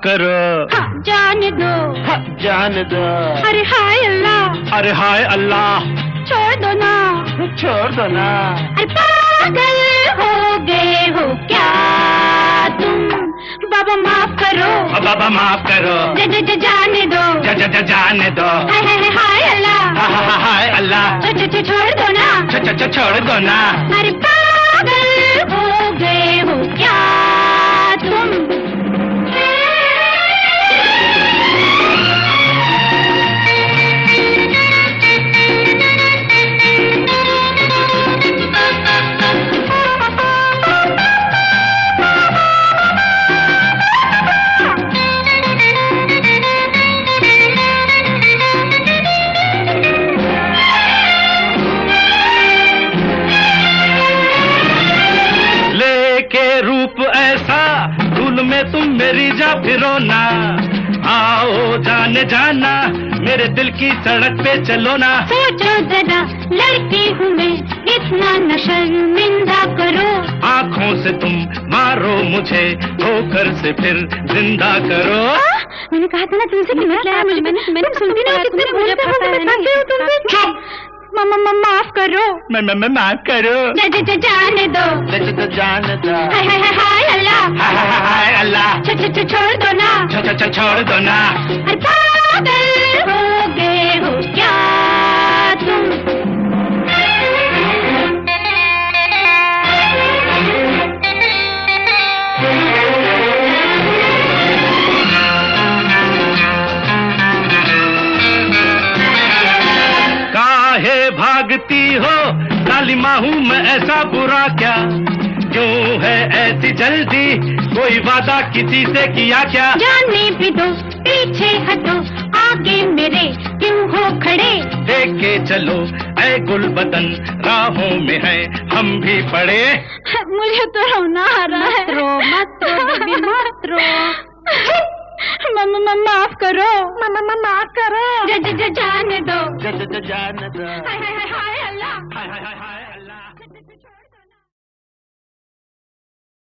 करो। हाँ, जाने दो। हाँ, जाने दो। अरे हाय अल्लाह। अरे हाय अल्लाह। छोड़ दो ना। छोड़ दो ना। अरे पागल हो गए हो क्या तुम? बाबा माफ करो। बाबा माफ करो। जाने दो। जाने दो। हाय अल्लाह। हाय अल्लाह। छोड़ दो ना। छोड़ दो ना। अरे पागल हो गए हो क्या तुम? रूप ऐसा धूल में तुम मेरी जा फिरो ना। आओ जाने जाना मेरे दिल की सड़क पे चलो ना। सोचो जरा लड़की हूँ मैं, इतना न शर्मिंदा करो। आँखों से तुम मारो मुझे, ठोकर से फिर जिंदा करो। मैंने कहा था ना तुमसे कि मैंने सुनती ना कितने मुझे तुमसे। चुप। मम्मा माफ करो। मैं माफ करो। जाने दो। जाने दो। हाय अल्लाह। हाय अल्लाह। छोड़ दो ना। छोड़ दो ना। अरे पागल हो गए हो क्या तुम? काहे भागती हो काली माहू मैं ऐसा बुरा क्या? क्यों है ऐसी जल्दी, कोई वादा किसी से किया क्या? जाने भी दो, पीछे हटो, आगे मेरे क्यों हो खड़े? देख के चलो ऐ गुल बदन, राहों में है हम भी पड़े। मुझे तो रोना आ रहा है। मत रो। मम्मा माफ करो। मम्मा माफ करो। जाने दो। जाने दो। हाय अल्लाह। हाय अल्लाह।